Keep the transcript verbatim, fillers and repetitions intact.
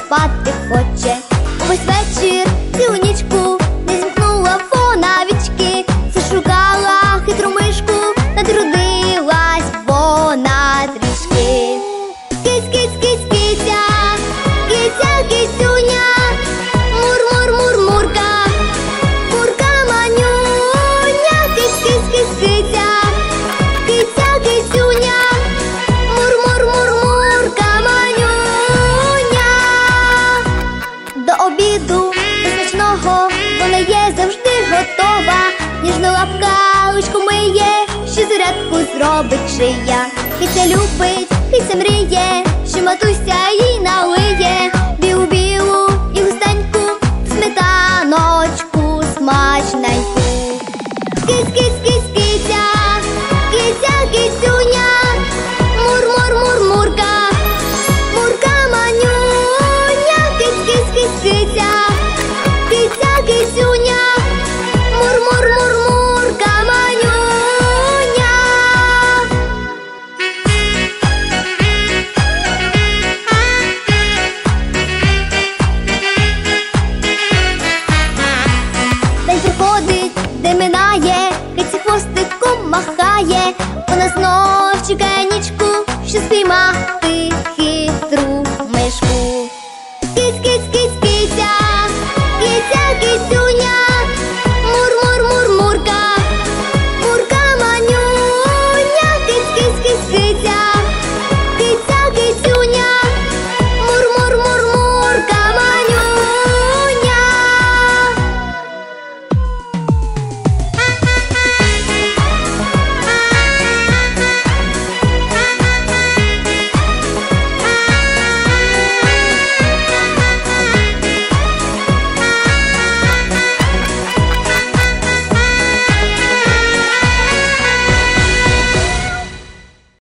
спати хоче. Увесь вечір, цілу нічку не зімкнула вона вічки. Зашукала хитру мишку, натрудилась вона трішки. Кись, кись, кись, кися, кися, кисюня, мур-мур-мур-мурка, курка манюня. Кись, кись, кись, кися, кися, кисюня, мур-мур-мур-мурка манюня. До обіду, до смачного, вона є завжди готова. Ніжна лапка личко миє, що зарядку зробить шия. Киця любить, киця мріє, що матуся їй налиє білу-білу і густеньку сметаночку смачненьку. Кись, кись, кись, киця, киця, кицюня, мур-мур-мур-мурка, мурка манюня. Кись, кись, кись, киця, киця, кицюня, мур-мур-мур-мурка манюня. День приходить, день минає, киці хвостиком махає. Вона знов чекає нічку, що спіймати